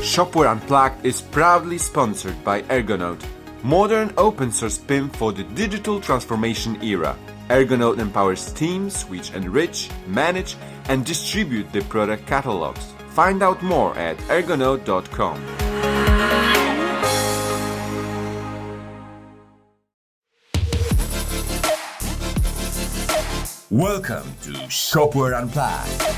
Shopware Unplugged is proudly sponsored by Ergonaut, modern open source PIM for the digital transformation era. Ergonaut empowers teams which enrich, manage, and distribute the product catalogs. Find out more at ergonaut.com. Welcome to Shopware Unplugged.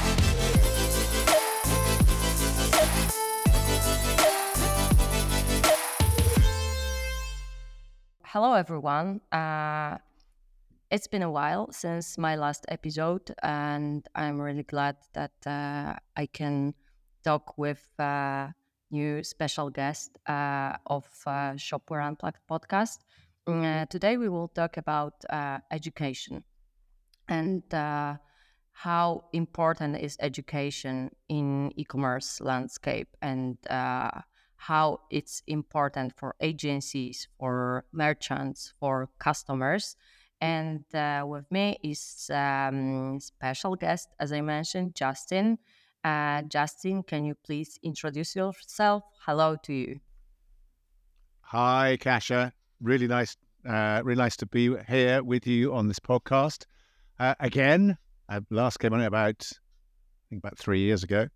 Hello, everyone. It's been a while since my last episode, and I'm really glad that I can talk with new special guest of Shopware Unplugged podcast. Today, we will talk about education and how important is education in e-commerce landscape, and how it's important for agencies, for merchants, for customers. And with me is special guest, as I mentioned, Justin. Justin, can you please introduce yourself? Hello to you. Hi, Kasia. Really nice to be here with you on this podcast. Again, I last came on it about 3 years ago.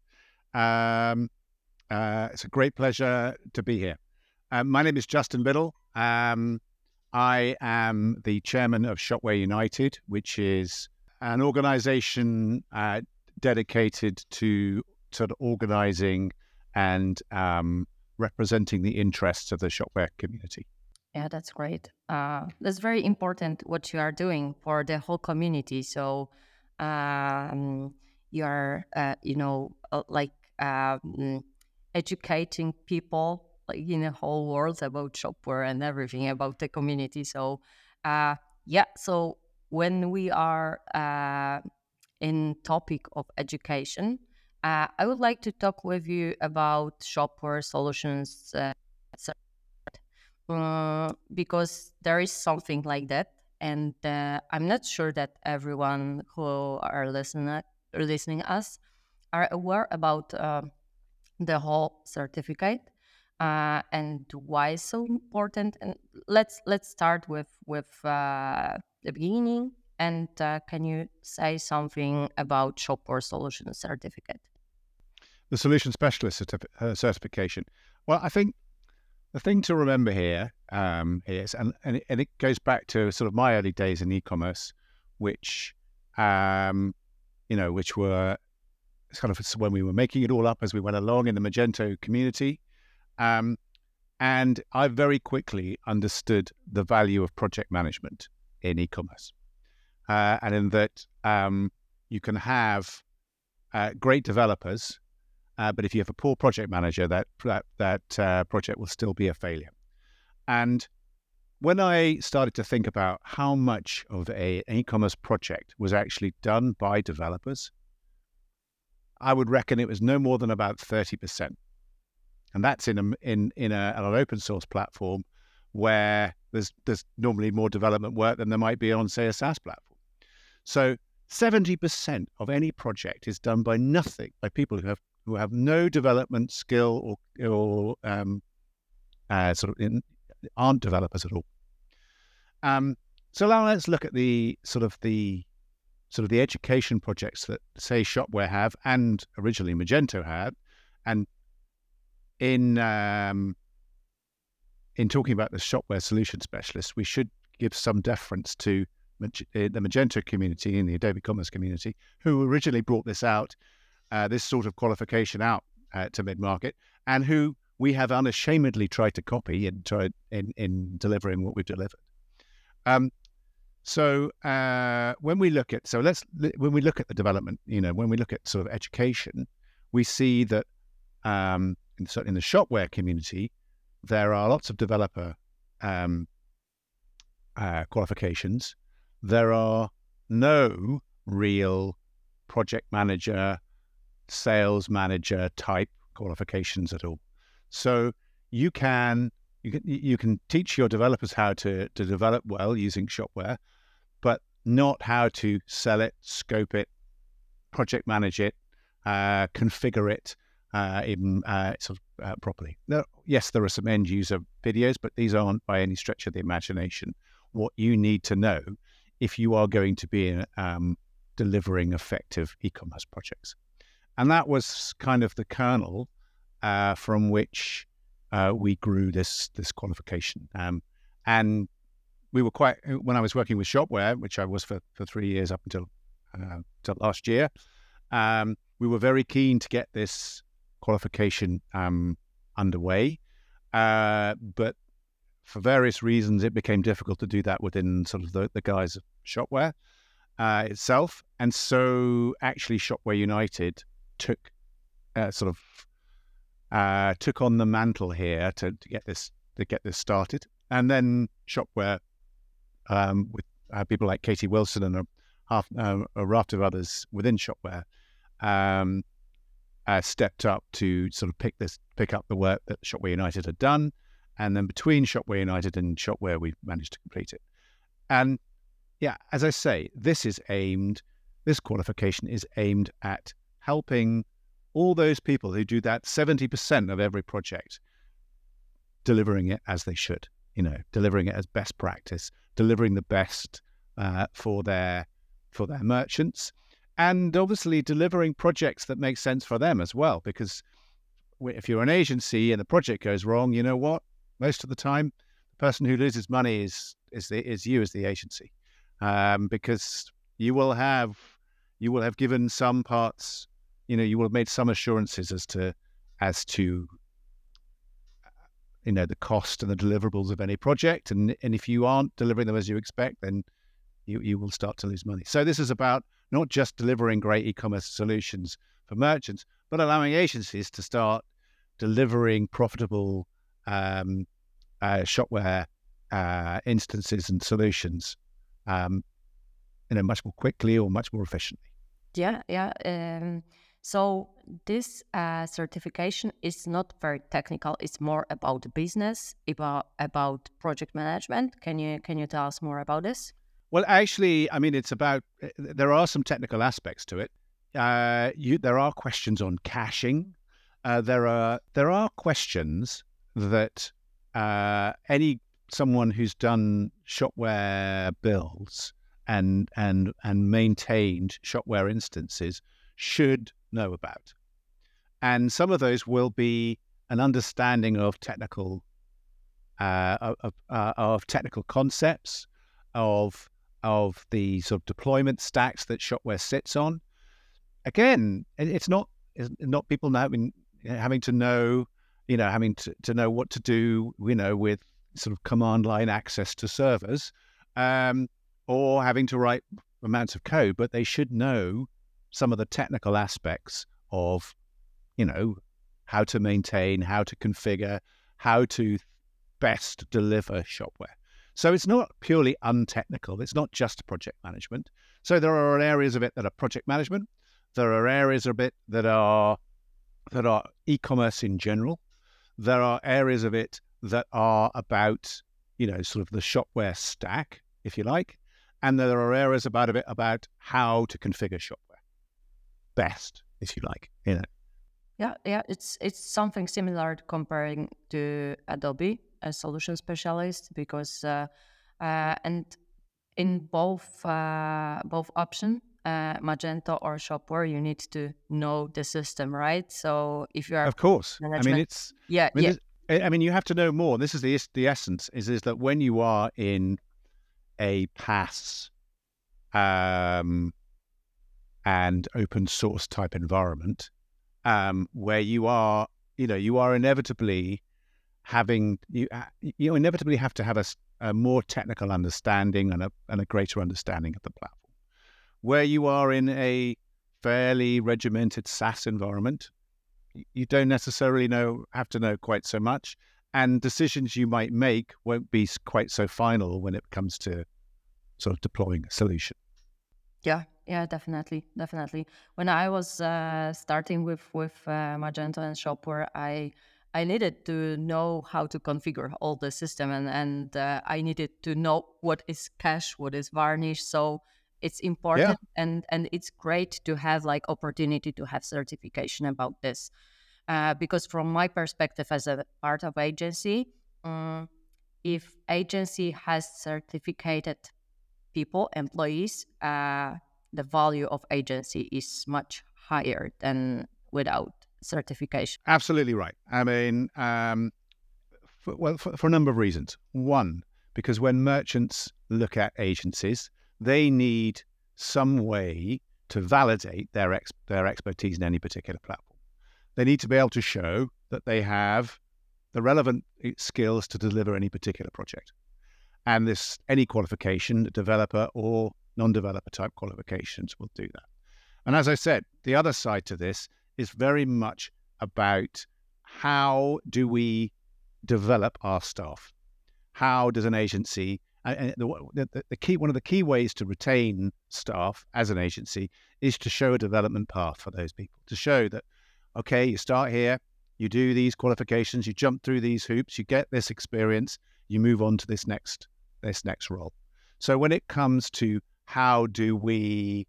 It's a great pleasure to be here. My name is Justin Biddle. I am the chairman of Shopware United, which is an organization dedicated to sort of organizing and representing the interests of the shopware community. Yeah, that's great. That's very important what you are doing for the whole community. So you are, educating people in the whole world about shopware and everything about the community. So so when we are in topic of education, I would like to talk with you about shopware solutions because there is something like that, and I'm not sure that everyone who are listening us are aware about the whole certificate and why it's so important. And let's start with the beginning. And can you say something about Shopware Solutions Certificate? The Solution Specialist certification. Well, I think the thing to remember here is, and it goes back to sort of my early days in e-commerce, which were kind of when we were making it all up as we went along in the Magento community. And I very quickly understood the value of project management in e-commerce. And in that you can have great developers, but if you have a poor project manager, that project will still be a failure. And when I started to think about how much of an e-commerce project was actually done by developers, I would reckon it was no more than about 30%, and that's in an open source platform where there's normally more development work than there might be on, say, a SaaS platform. So 70% of any project is done by people who have no development skill or aren't developers at all. So now let's look at the education projects that, say, Shopware have, and originally Magento had. And in talking about the Shopware Solution Specialist, we should give some deference to the Magento community and the Adobe Commerce community, who originally brought this out, this sort of qualification out to mid-market, and who we have unashamedly tried to copy and tried in delivering what we've delivered. So when we look at the development, when we look at sort of education, we see that in the shopware community, there are lots of developer qualifications. There are no real project manager, sales manager type qualifications at all. So you can teach your developers how to develop well using Shopware, but not how to sell it, scope it, project manage it, configure it, even properly. Now, yes, there are some end user videos, but these aren't by any stretch of the imagination what you need to know if you are going to be delivering effective e-commerce projects. And that was kind of the kernel from which we grew this qualification. And we were when I was working with Shopware, which I was for 3 years up until last year, we were very keen to get this qualification underway. But for various reasons, it became difficult to do that within sort of the guise of Shopware itself. And so actually Shopware United took on the mantle here to get this started. And then Shopware, with people like Katie Wilson and a raft of others within Shopware, stepped up to sort of pick up the work that Shopware United had done. And then between Shopware United and Shopware, we managed to complete it. And yeah, as I say, this qualification is aimed at helping all those people who do that 70% of every project, delivering it as they should, delivering it as best practice, delivering the best for their merchants, and obviously delivering projects that make sense for them as well. Because if you're an agency and the project goes wrong, you know what? Most of the time, the person who loses money is you as the agency, because you will have given some parts. You will have made some assurances as to the cost and the deliverables of any project, and if you aren't delivering them as you expect, then you will start to lose money. So this is about not just delivering great e-commerce solutions for merchants, but allowing agencies to start delivering profitable shopware instances and solutions, much more quickly or much more efficiently. Yeah. So this certification is not very technical. It's more about business, about project management. Can you tell us more about this? Well, actually, I mean, there are some technical aspects to it. There are questions on caching. There are questions that someone who's done shopware builds and maintained shopware instances should know about. And some of those will be an understanding of technical concepts, of the sort of deployment stacks that Shopware sits on. Again, it's not people having to know, having to know what to do, with sort of command line access to servers, or having to write amounts of code, but they should know some of the technical aspects of, how to maintain, how to configure, how to best deliver shopware. So it's not purely untechnical. It's not just project management. So there are areas of it that are project management. There are areas of it that are e-commerce in general. There are areas of it that are about, sort of the shopware stack, if you like. And there are areas about how to configure shopware best, if you like. Yeah. It's something similar comparing to Adobe as solution specialist, because and in both option, Magento or Shopware, you need to know the system, right? So if you are, of course, management, you have to know more. This is the essence is that when you are in a PaaS and open source type environment, where you are inevitably you inevitably have to have a more technical understanding and a greater understanding of the platform. Where you are in a fairly regimented SaaS environment, you don't necessarily have to know quite so much, and decisions you might make won't be quite so final when it comes to sort of deploying a solution. Yeah, definitely. When I was starting with Magento and Shopware, I needed to know how to configure all the system, and I needed to know what is cache, what is varnish. So it's important, and it's great to have opportunity to have certification about this. because from my perspective as a part of agency, if agency has certificated people, employees, the value of agency is much higher than without certification. Absolutely right. I mean, for a number of reasons. One, because when merchants look at agencies, they need some way to validate their expertise in any particular platform. They need to be able to show that they have the relevant skills to deliver any particular project. And any qualification, developer or non-developer type qualifications will do that. And as I said, the other side to this is very much about how do we develop our staff? How does an agency, and one of the key ways to retain staff as an agency is to show a development path for those people, to show that, okay, you start here, you do these qualifications, you jump through these hoops, you get this experience, you move on to this next role. So when it comes to how do we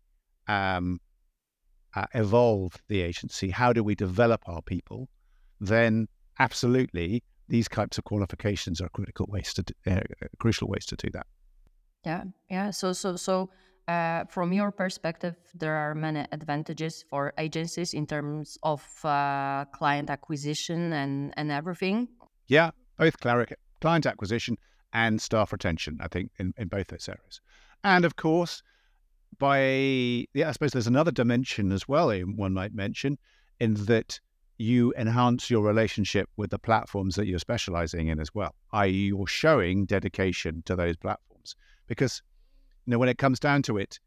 evolve the agency, how do we develop our people, then absolutely these types of qualifications are crucial ways to do that. Yeah. So from your perspective, there are many advantages for agencies in terms of client acquisition and everything. Yeah, both client acquisition and staff retention, I think, in both those areas. And of course, I suppose there's another dimension as well, one might mention, in that you enhance your relationship with the platforms that you're specializing in as well, i.e. you're showing dedication to those platforms. Because, when it comes down to it,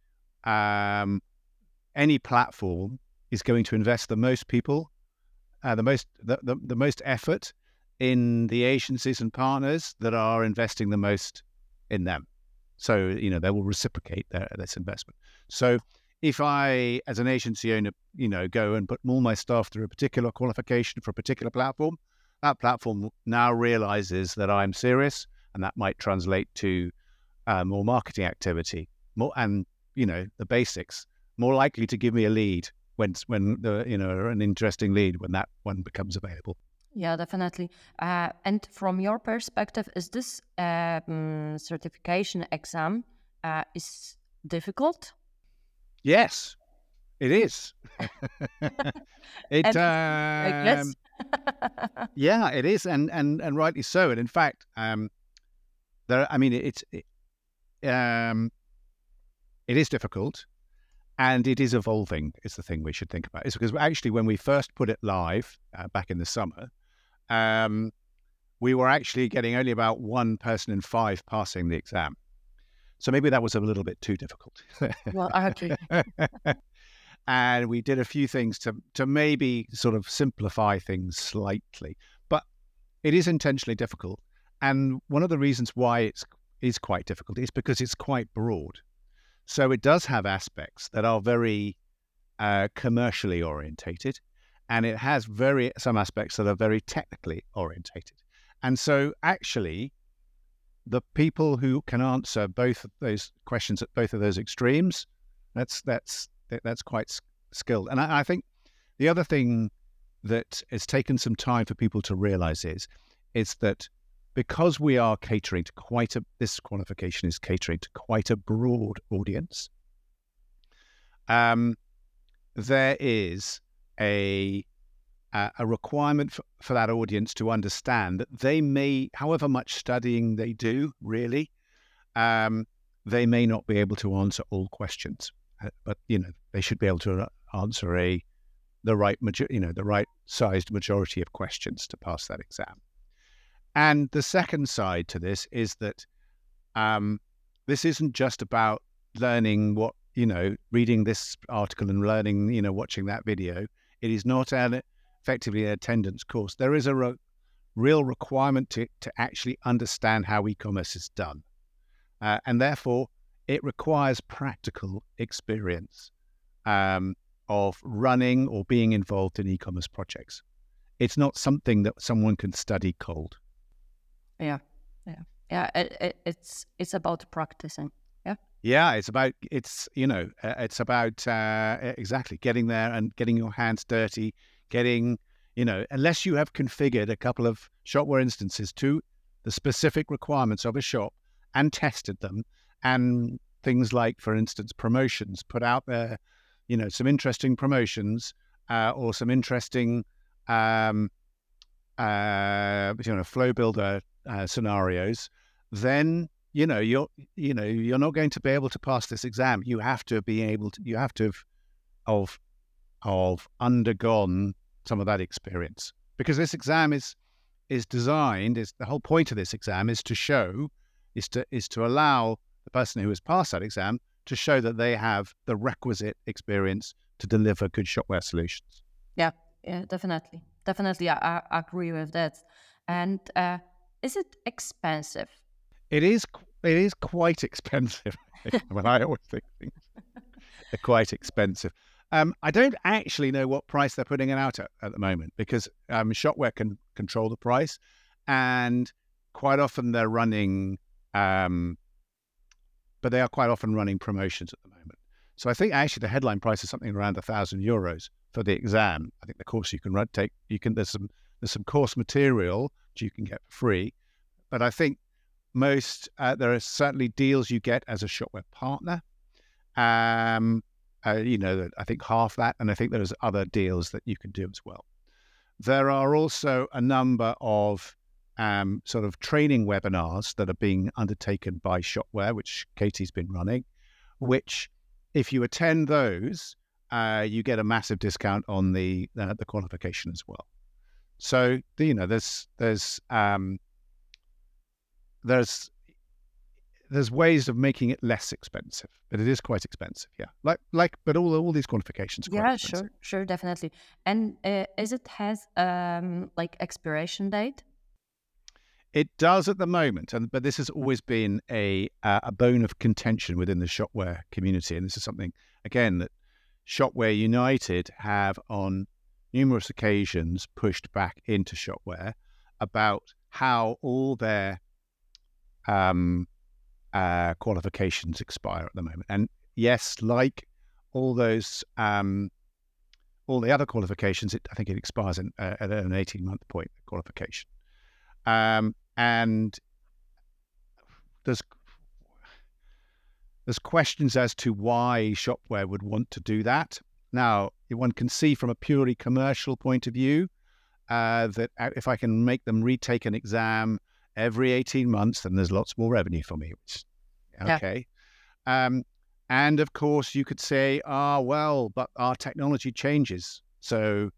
any platform is going to invest the most people, the most effort in the agencies and partners that are investing the most in them. So, they will reciprocate this investment. So if I, as an agency owner, go and put all my staff through a particular qualification for a particular platform, that platform now realizes that I'm serious, and that might translate to more marketing activity, the basics, more likely to give me a lead when an interesting lead when that one becomes available. Yeah, definitely. And from your perspective, is this certification exam is difficult? Yes, it is. Yes. Yeah, it is, and rightly so. And in fact, it is difficult, and it is evolving. Is the thing we should think about. It's because actually, when we first put it live back in the summer, we were actually getting only about 1 person in 5 passing the exam. So maybe that was a little bit too difficult. Well, okay. And we did a few things to maybe sort of simplify things slightly. But it is intentionally difficult. And one of the reasons why it is quite difficult is because it's quite broad. So it does have aspects that are very commercially orientated, and it has some aspects that are very technically orientated. And so actually, the people who can answer both of those questions at both of those extremes, that's quite skilled. And I think the other thing that has taken some time for people to realize is that because we are catering to this qualification is catering to quite a broad audience, there is a requirement for that audience to understand that they may, however much studying they do, really, they may not be able to answer all questions, but they should be able to answer the right sized majority of questions to pass that exam. And the second side to this is that this isn't just about learning reading this article and learning, watching that video. It is not effectively an attendance course. There is a real requirement to actually understand how e-commerce is done. And therefore, it requires practical experience of running or being involved in e-commerce projects. It's not something that someone can study cold. Yeah. It's about practicing. Yeah, it's about exactly getting there and getting your hands dirty, getting unless you have configured a couple of Shopware instances to the specific requirements of a shop and tested them, and things like, for instance, promotions, put out there, some interesting promotions or some interesting flow builder scenarios, then you're not going to be able to pass this exam. You have to have undergone some of that experience, because this exam is designed. The whole point of this exam is to allow the person who has passed that exam to show that they have the requisite experience to deliver good shopware solutions. Yeah, definitely. I agree with that. And is it expensive? It is quite expensive. I always think things are quite expensive. I don't actually know what price they're putting it out at the moment, because Shopware can control the price, and quite often they're running, but they are quite often running promotions at the moment. So I think actually the headline price is something around €1,000 for the exam. I think the course you can there's some course material which you can get for free, but I think there are certainly deals you get as a Shopware partner. I think half that, and I think there's other deals that you can do as well. There are also a number of sort of training webinars that are being undertaken by Shopware, which Katie's been running, which if you attend those, you get a massive discount on the qualification as well. So there's ways of making it less expensive, but it is quite expensive. Yeah, but all these qualifications are quite expensive. Sure, definitely. And is it has expiration date? It does at the moment, but this has always been a bone of contention within the Shopware community, and this is something again that Shopware United have on numerous occasions pushed back into Shopware about how all their qualifications expire at the moment. And yes, like all those, all the other qualifications, I think it expires at an 18-month point, qualification. And there's questions as to why Shopware would want to do that. Now, one can see from a purely commercial point of view that if I can make them retake an exam every 18 months, then there's lots more revenue for me. Okay. Yeah. And of course, you could say, but our technology changes. So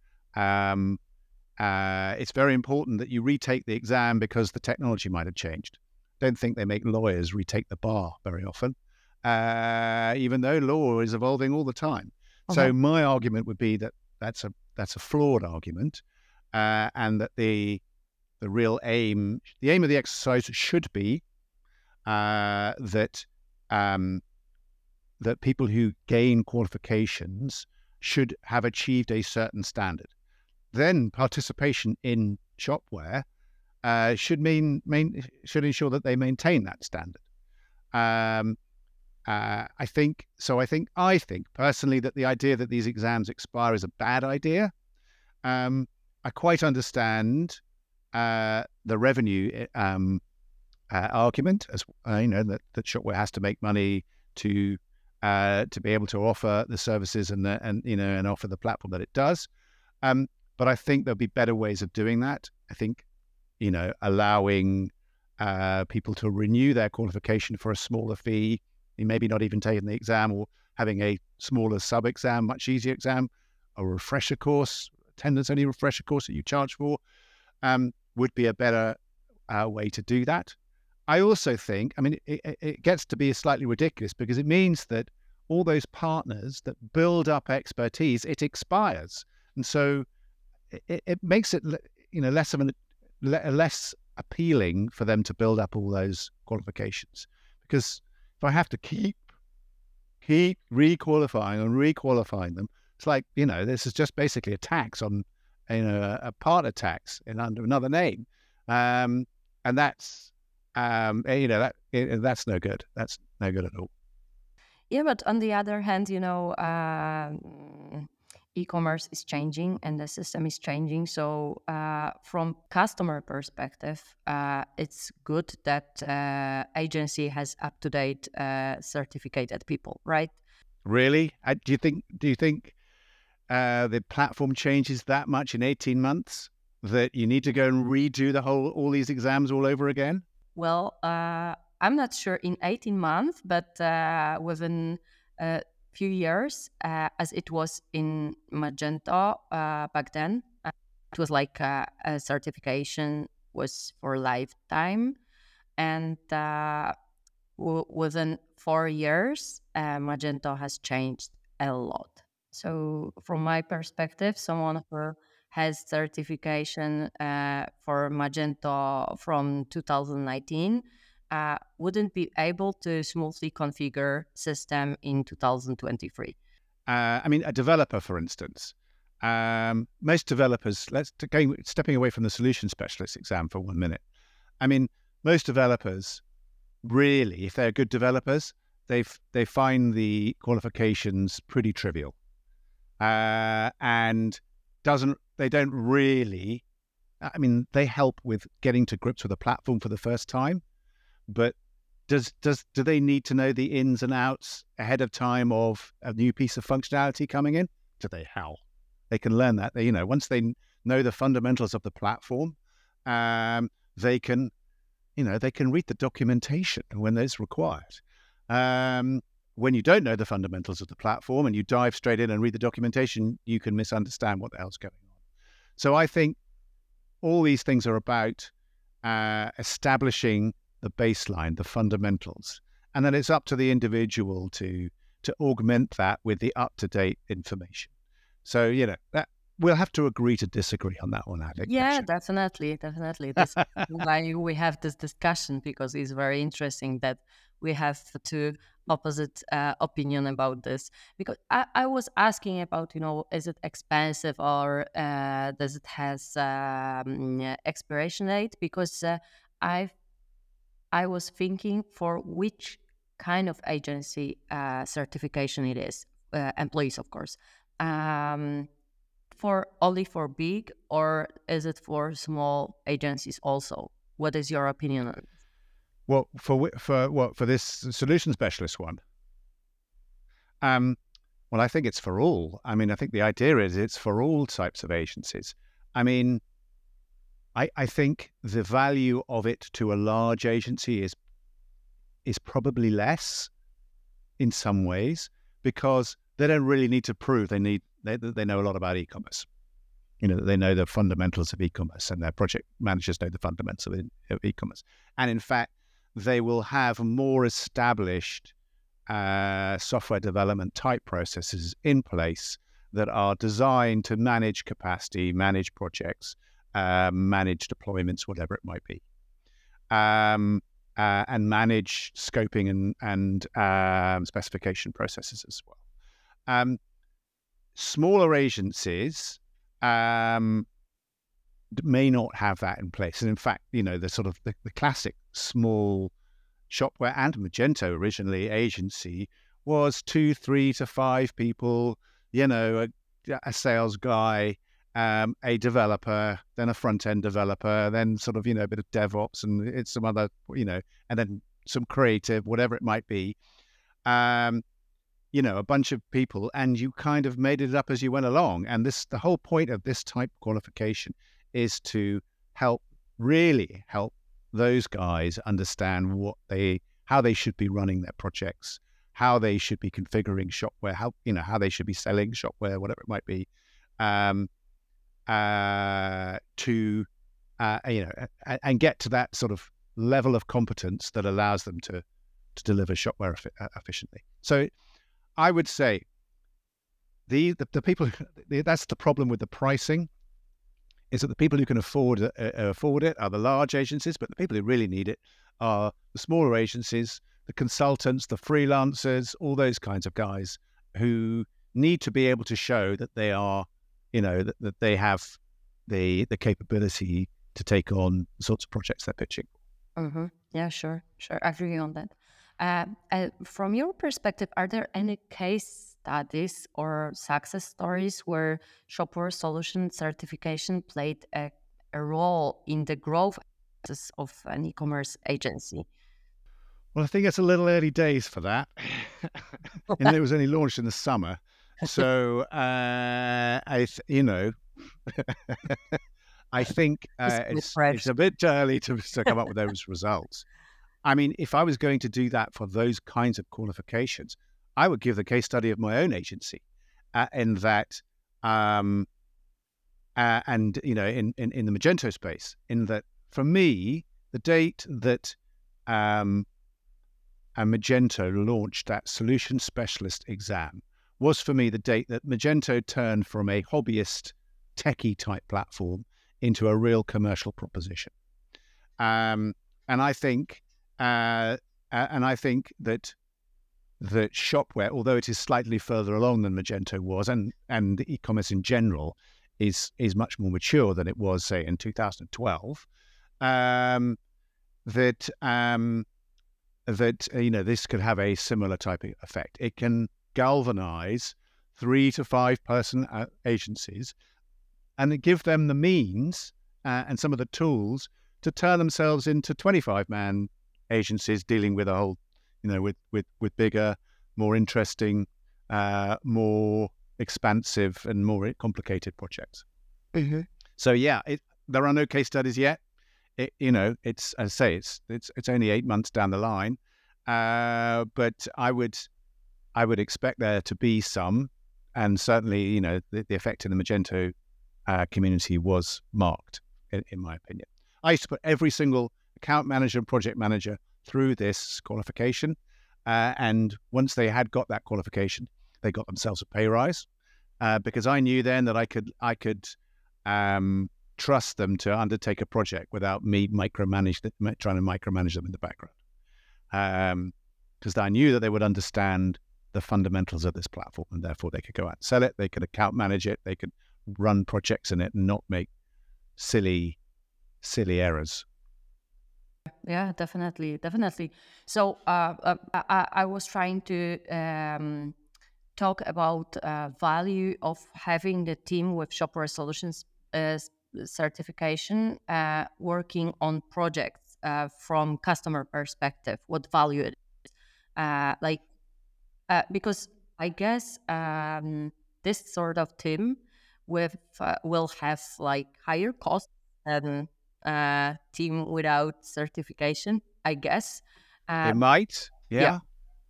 it's very important that you retake the exam because the technology might have changed. Don't think they make lawyers retake the bar very often, even though law is evolving all the time. Okay. So my argument would be that that's a flawed argument, and that the aim of the exercise should be that people who gain qualifications should have achieved a certain standard. Then participation in Shopware should ensure that they maintain that standard. I think personally that the idea that these exams expire is a bad idea. I quite understand the revenue argument, as that Shopware has to make money to be able to offer the services and offer the platform that it does. But I think there'll be better ways of doing that. I think allowing people to renew their qualification for a smaller fee, maybe not even taking the exam, or having a smaller sub-exam, much easier exam, a refresher course, attendance-only refresher course that you charge for, would be a better way to do that. I also think, it gets to be slightly ridiculous because it means that all those partners that build up expertise, it expires. And so it makes it, less appealing for them to build up all those qualifications. Because if I have to keep requalifying and requalifying them, it's like, this is just basically a tax on, a partner tax under another name. And that's, that's no good. That's no good at all. Yeah, but on the other hand, e-commerce is changing and the system is changing. So from customer perspective, it's good that agency has up-to-date certificated people, right? Really? Do you think the platform changes that much in 18 months that you need to go and redo all these exams all over again? Well, I'm not sure in 18 months, but within a few years, as it was in Magento back then, it was like a certification was for lifetime. And within 4 years, Magento has changed a lot. So from my perspective, someone who has certification for Magento from 2019 wouldn't be able to smoothly configure system in 2023. I mean, a developer, for instance, most developers, stepping away from the solution specialist exam for 1 minute. I mean, most developers really, if they're good developers, they find the qualifications pretty trivial, and they don't really. I mean, they help with getting to grips with a platform for the first time, but do they need to know the ins and outs ahead of time of a new piece of functionality coming in? Do they? How? They can learn that. Once they know the fundamentals of the platform, they can read the documentation when it's required. When you don't know the fundamentals of the platform and you dive straight in and read the documentation, you can misunderstand what the hell's going on. So I think all these things are about establishing the baseline, the fundamentals, and then it's up to the individual to augment that with the up-to-date information. So, that we'll have to agree to disagree on that one, I think. Yeah, definitely. That's why we have this discussion, because it's very interesting that we have two opposite opinion about this. Because I was asking about, is it expensive or does it has expiration date? Because I was thinking for which kind of agency certification it is, employees, of course. Only for big, or is it for small agencies also? What is your opinion on it? Well, for this solution specialist one, well, I think it's for all. I mean, I think the idea is it's for all types of agencies. I mean, I think the value of it to a large agency is probably less in some ways, because they don't really need to prove they know a lot about e-commerce. They know the fundamentals of e-commerce, and their project managers know the fundamentals of e-commerce. And in fact, they will have more established software development type processes in place that are designed to manage capacity, manage projects, manage deployments, whatever it might be, and manage scoping and specification processes as well. Smaller agencies may not have that in place. And in fact, the sort of the classic small Shopware and Magento originally agency was 2, 3 to 5 people, a sales guy, a developer, then a front-end developer, then sort of, a bit of DevOps and it's some other, and then some creative, whatever it might be. A bunch of people, and you kind of made it up as you went along. And the whole point of this type of qualification is to really help those guys understand how they should be running their projects, how they should be configuring Shopware, how they should be selling Shopware, whatever it might be, and get to that sort of level of competence that allows them to deliver Shopware efficiently. So I would say the people, that's the problem with the pricing, is that the people who can afford it are the large agencies, but the people who really need it are the smaller agencies, the consultants, the freelancers, all those kinds of guys who need to be able to show that they are, that they have the capability to take on the sorts of projects they're pitching. Mm-hmm. Yeah, sure. I agree on that. From your perspective, are there any case studies or success stories where Shopware Solution certification played a role in the growth of an e-commerce agency? Well, I think it's a little early days for that. And it was only launched in the summer. So, I think it's a bit early to come up with those results. I mean, if I was going to do that for those kinds of qualifications, I would give the case study of my own agency in that, and in the Magento space, in that for me, the date that Magento launched that solution specialist exam was for me the date that Magento turned from a hobbyist techie type platform into a real commercial proposition. And I think that Shopware, although it is slightly further along than Magento was, and e-commerce in general is much more mature than it was, say, in 2012, this could have a similar type of effect. It can galvanize 3 to 5 person agencies and give them the means and some of the tools to turn themselves into 25-man agencies dealing with a whole, with bigger, more interesting, more expansive and more complicated projects. Mm-hmm. So yeah, there are no case studies yet. It's, as I say, it's only 8 months down the line, but I would expect there to be some, and certainly, the effect in the Magento community was marked, in my opinion. I used to put every single account manager and project manager through this qualification, and once they had got that qualification, they got themselves a pay rise, because I knew then that I could trust them to undertake a project without me trying to micromanage them in the background, because I knew that they would understand the fundamentals of this platform, and therefore they could go out and sell it, they could account manage it, they could run projects in it and not make silly errors. Yeah, definitely. So I was trying to talk about value of having the team with Shopware Solutions certification working on projects from customer perspective. What value it is, because I guess this sort of team will have higher costs than team without certification, I guess. It might, yeah.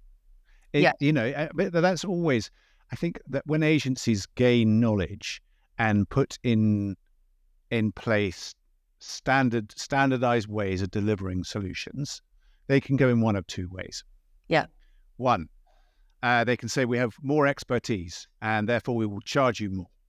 But that's always, I think that when agencies gain knowledge and put in place standardized ways of delivering solutions, they can go in one of two ways. Yeah. One, they can say we have more expertise and therefore we will charge you more.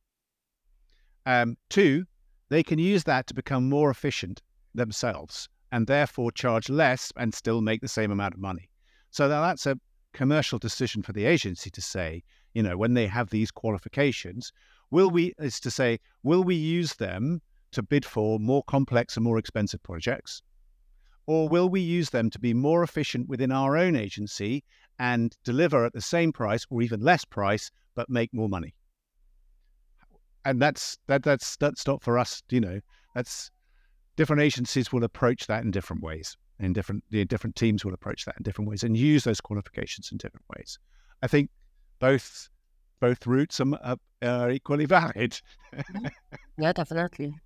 Two, they can use that to become more efficient themselves and therefore charge less and still make the same amount of money. So that's a commercial decision for the agency to say, when they have these qualifications, will we use them to bid for more complex and more expensive projects? Or will we use them to be more efficient within our own agency and deliver at the same price or even less price, but make more money? And that's not for us, that's different agencies will approach that in different ways, and different teams will approach that in different ways and use those qualifications in different ways. I think both routes are equally valid. Yeah, definitely.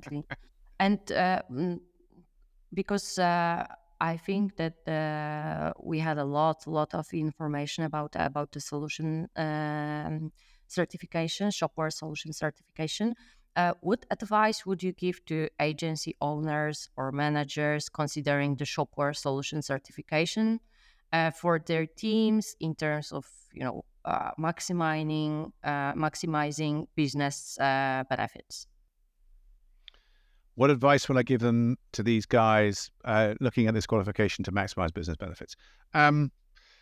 And because I think that we had a lot of information about the solution certification, Shopware Solution certification. What advice would you give to agency owners or managers considering the Shopware Solution certification for their teams in terms of maximizing business benefits? What advice will I give them to these guys looking at this qualification to maximize business benefits? I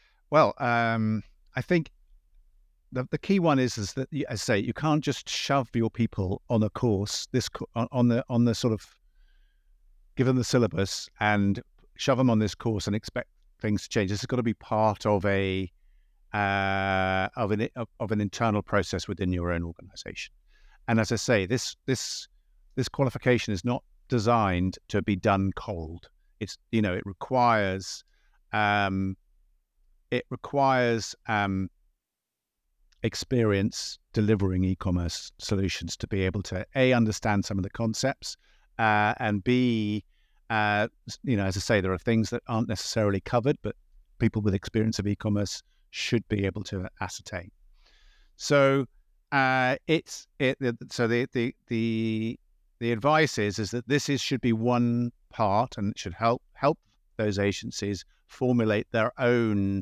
think the key one is that, as I say, you can't just shove your people on a course, on the sort of give them the syllabus and shove them on this course and expect things to change. This has got to be part of a of an internal process within your own organization. And as I say, this qualification is not designed to be done cold. It's, it requires experience delivering e-commerce solutions to be able to understand some of the concepts, and B, as I say, there are things that aren't necessarily covered, but people with experience of e-commerce should be able to ascertain. So the advice is that this should be one part, and it should help those agencies formulate their own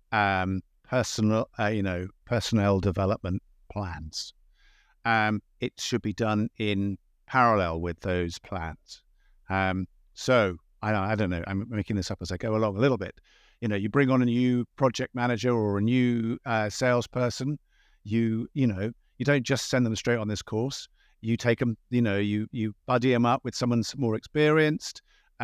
personnel development plans. It should be done in parallel with those plans. So I don't know, I'm making this up as I go along a little bit. You bring on a new project manager or a new salesperson. You don't just send them straight on this course. You take them, you buddy them up with someone more experienced.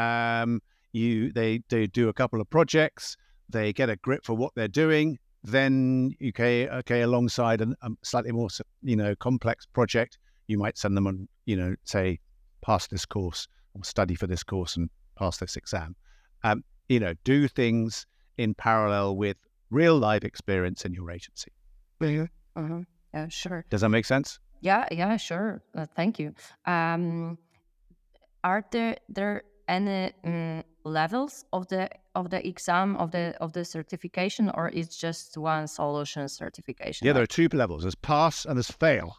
They do a couple of projects. They get a grip for what they're doing. Then, alongside a slightly more, complex project, you might send them on, say, pass this course or study for this course and pass this exam. Do things in parallel with real life experience in your agency. Yeah, sure. Does that make sense? Yeah, sure. Thank you. Are there any levels of the exam of the certification, or it's just one solution certification? Yeah, there are two levels. There's pass and there's fail.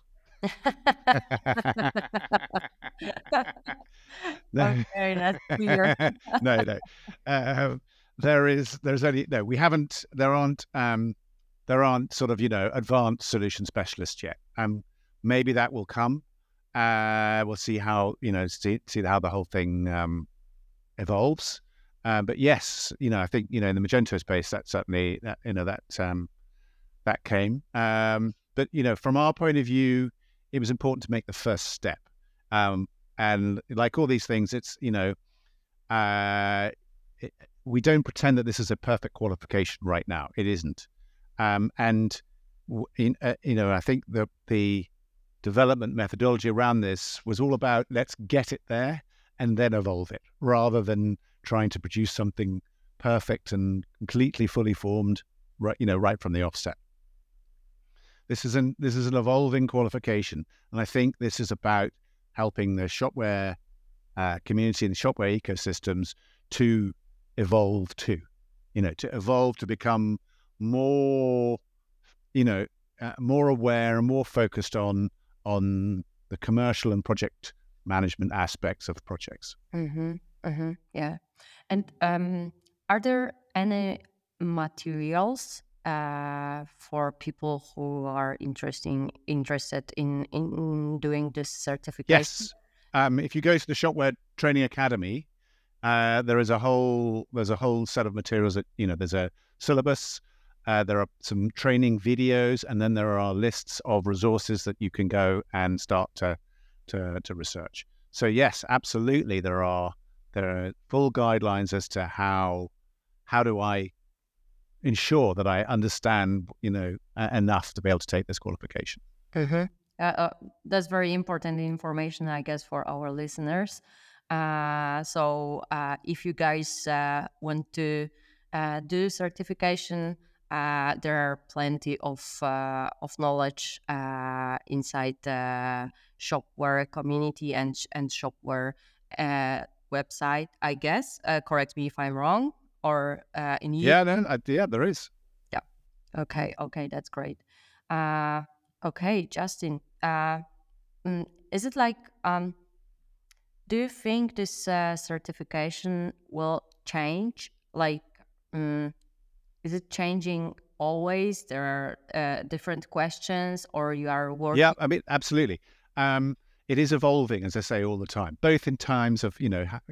No. Okay, that's clear. No. There aren't sort of, advanced solution specialists yet. Maybe that will come. We'll see how, see how the whole thing evolves. But yes, I think, in the Magento space, that certainly, that came. But, from our point of view, it was important to make the first step. And like all these things, it's, we don't pretend that this is a perfect qualification right now. It isn't. I think the development methodology around this was all about let's get it there and then evolve it, rather than trying to produce something perfect and completely fully formed, right from the offset. This is an evolving qualification, and I think this is about helping the shopware community and the shopware ecosystems to evolve too, to become more, more aware and more focused on the commercial and project management aspects of projects. Yeah. And are there any materials for people who are interested in doing this certification? Yes. If you go to the Shopware Training Academy, there's a whole set of materials that, there's a syllabus, there are some training videos, and then there are lists of resources that you can go and start to research. So yes, absolutely, there are full guidelines as to how do I ensure that I understand, enough to be able to take this qualification. That's very important information, I guess, for our listeners. So if you guys want to do certification, there are plenty of knowledge inside the Shopware community and Shopware website, I guess. Correct me if I'm wrong. Or in you? Yeah, there is. Yeah. Okay, that's great. Okay, Justin. Is it like? Do you think this certification will change? Like, is it changing always? There are different questions, or you are working? Yeah, I mean, absolutely. It is evolving, as I say, all the time, both in terms of,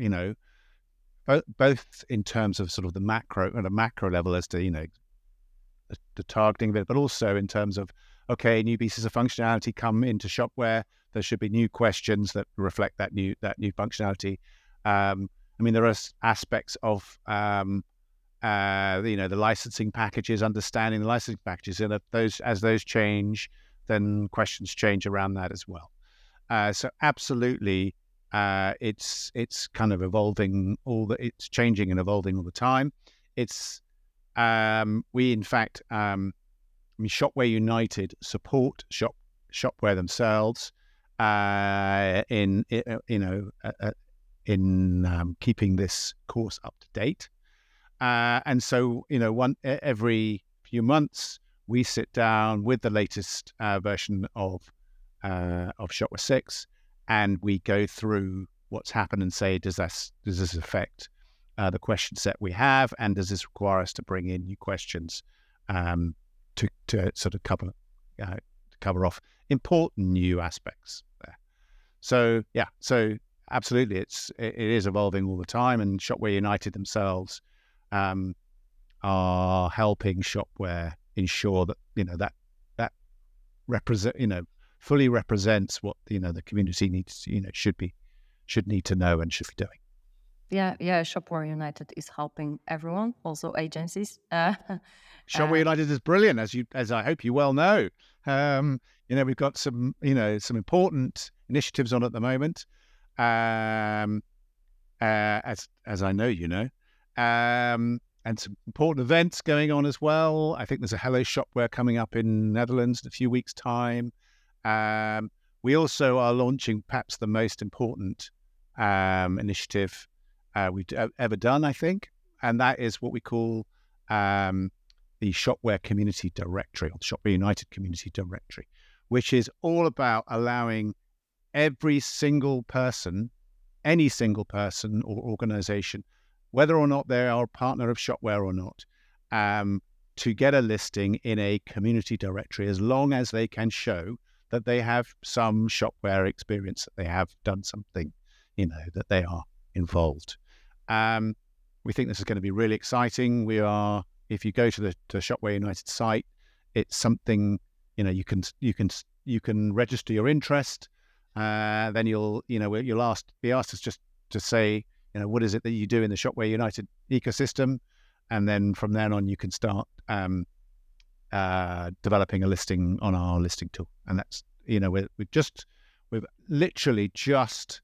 both in terms of sort of the macro at a macro level as to, the targeting of it, but also in terms of, okay, new pieces of functionality come into Shopware. There should be new questions that reflect that new functionality. I mean, there are aspects of the licensing packages, understanding the licensing packages, and as those change, then questions change around that as well. So absolutely, it's kind of evolving it's changing and evolving all the time. It's we in fact, Shopware United support Shopware themselves in keeping this course up to date. And so, every few months we sit down with the latest version of Shopware 6, and we go through what's happened and say, does this affect the question set we have, and does this require us to bring in new questions to sort of cover off important new aspects there. So absolutely, it is evolving all the time, and Shopware United themselves are helping Shopware ensure that that fully represents what the community needs, should need to know and should be doing. Yeah, Shopware United is helping everyone, also agencies. Shopware United is brilliant, as I hope you well know. We've got some important initiatives on at the moment, as I know you know, and some important events going on as well. I think there's a Hello Shopware coming up in Netherlands in a few weeks' time. We also are launching perhaps the most important initiative we've ever done, I think, and that is what we call the Shopware Community Directory, or the Shopware United Community Directory, which is all about allowing every single person, any single person or organization, whether or not they are a partner of Shopware or not, to get a listing in a community directory, as long as they can show that they have some Shopware experience, that they have done something, that they are involved. We think this is going to be really exciting. If you go to the Shopware United site, it's something, you can register your interest. Then you'll be asked us just to say, what is it that you do in the Shopware United ecosystem, and then from then on you can start developing a listing on our listing tool. And that's we've literally just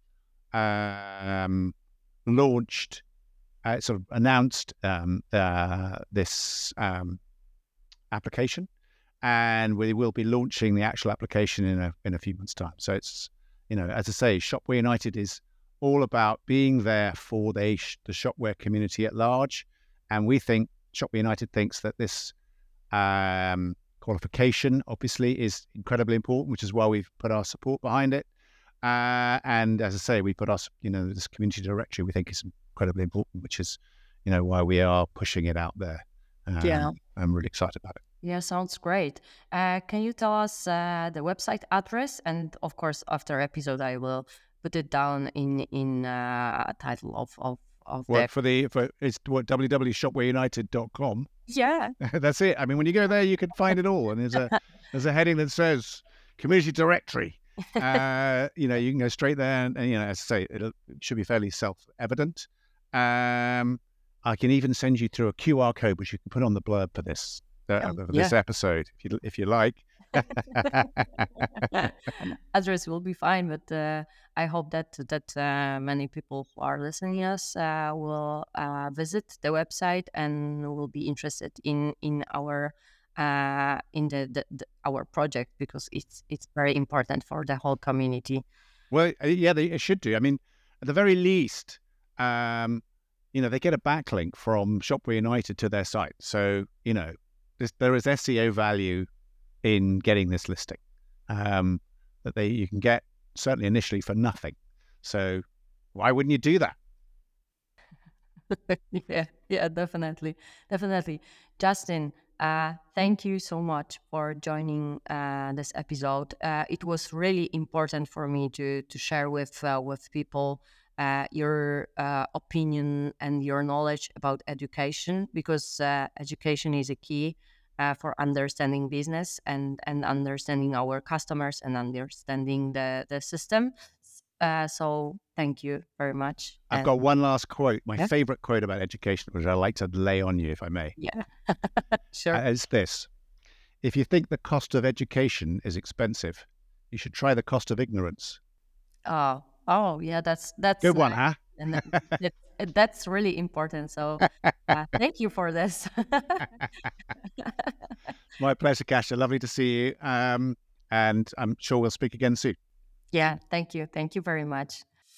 launched, sort of announced this application, and we will be launching the actual application in a few months' time. So it's, as I say, Shopware United is all about being there for the Shopware community at large, and we think Shopware United thinks that this qualification obviously is incredibly important, which is why we've put our support behind it. And as I say, we put us, this community directory we think is incredibly important, which is, why we are pushing it out there. I'm really excited about it. Yeah, sounds great. Can you tell us the website address? And of course, after episode, I will put it down in title of it's www.shopwareunited.com. Yeah. That's it. I mean, when you go there, you can find it all. And there's a heading that says community directory. You can go straight there, and as I say, it should be fairly self-evident. I can even send you through a QR code, which you can put on the blurb for this this episode, if you like. Address will be fine, but I hope that many people who are listening to us will visit the website and will be interested in our our project, because it's very important for the whole community. Well, yeah, they should do. I mean, at the very least, they get a backlink from Shopware United to their site. So, there is SEO value in getting this listing that you can get certainly initially for nothing. So why wouldn't you do that? Yeah, definitely. Justin, thank you so much for joining this episode. It was really important for me to share with people your opinion and your knowledge about education, because education is a key for understanding business and understanding our customers and understanding the system. So thank you very much. I've got one last quote, my Yeah. favorite quote about education, which I'd like to lay on you, if I may. Yeah, sure. It's this. If you think the cost of education is expensive, you should try the cost of ignorance. Oh, yeah, that's Good one, huh? and that's really important. So thank you for this. My pleasure, Kasia. Lovely to see you. And I'm sure we'll speak again soon. Yeah, thank you. Thank you very much.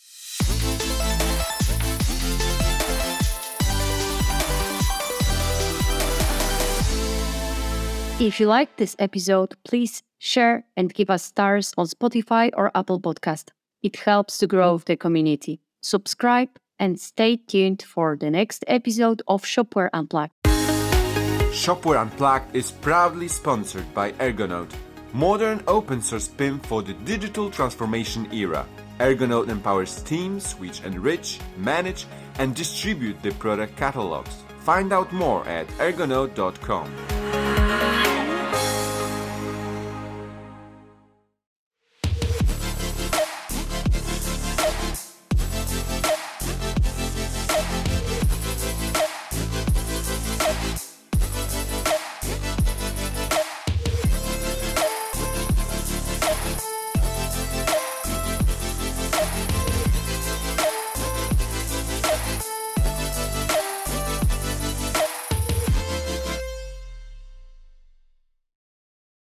If you liked this episode, please share and give us stars on Spotify or Apple Podcast. It helps to grow the community. Subscribe and stay tuned for the next episode of Shopware Unplugged. Shopware Unplugged is proudly sponsored by Ergonaut, modern open source PIM for the digital transformation era. Ergonaut empowers teams which enrich, manage, and distribute the product catalogs. Find out more at ergonaut.com.